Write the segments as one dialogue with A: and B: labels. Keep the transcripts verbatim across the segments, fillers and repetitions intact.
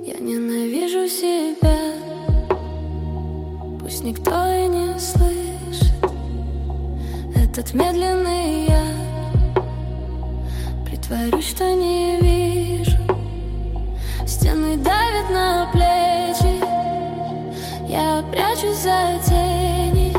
A: Я ненавижу себя, пусть никто и не слышит этот медленный я. Притворюсь, что не вижу. Стены давят на плечи, я прячусь за тени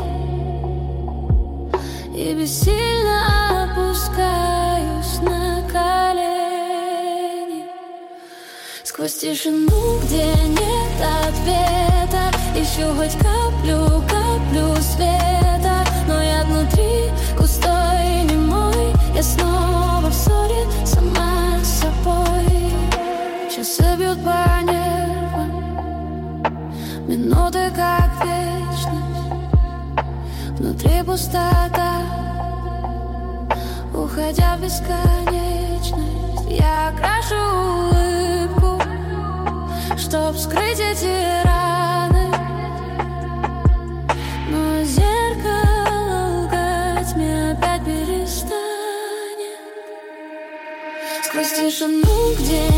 A: и бессильно опускаюсь на колени. Сквозь тишину, где нет ответа, ищу хоть каплю, каплю света. Но я внутри густой и немой, я снова в ссоре сама с собой. Часы бьют по нервам, минуты как вечность. Внутри пустота, уходя в бесконечность. Я крашу улыбку, чтоб скрыть эти раны, но зеркало лгать мне опять перестанет. Сквозь тишину, где